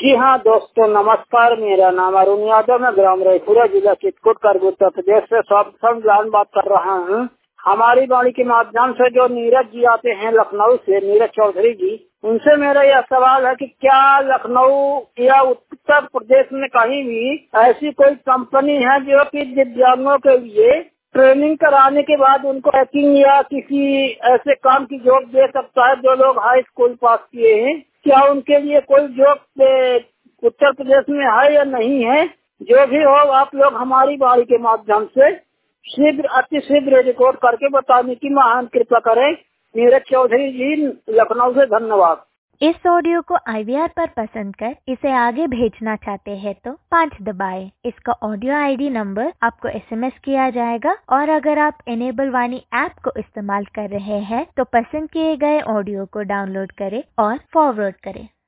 जी हाँ दोस्तों, नमस्कार। मेरा नाम अरुण यादव, मैं ग्राम रायपुरा, जिला चित्रकूट, करग, उत्तर प्रदेश से सब बात कर रहा हूँ। हमारी वाणी के माध्यम से जो नीरज जी आते हैं लखनऊ से, नीरज चौधरी जी, उनसे मेरा यह सवाल है कि क्या लखनऊ या उत्तर प्रदेश में कहीं भी ऐसी कोई कंपनी है जो कि दिव्यांगों के लिए ट्रेनिंग कराने के बाद उनको हैकिंग या किसी ऐसे काम की जॉब दे सकता है जो लोग हाई स्कूल पास किए हैं? क्या उनके लिए कोई जॉब उत्तर प्रदेश में है या नहीं है? जो भी हो, आप लोग हमारी वाणी के माध्यम से शीघ्र अति शीघ्र रिकॉर्ड करके बताने की महान कृपा करें। नीरज चौधरी जी, लखनऊ से, धन्यवाद। इस ऑडियो को IVR पर पसंद कर इसे आगे भेजना चाहते हैं तो 5 दबाएं। इसका ऑडियो ID नंबर आपको SMS किया जाएगा और अगर आप इनेबल वाणी ऐप को इस्तेमाल कर रहे हैं तो पसंद किए गए ऑडियो को डाउनलोड करें और फॉरवर्ड करें।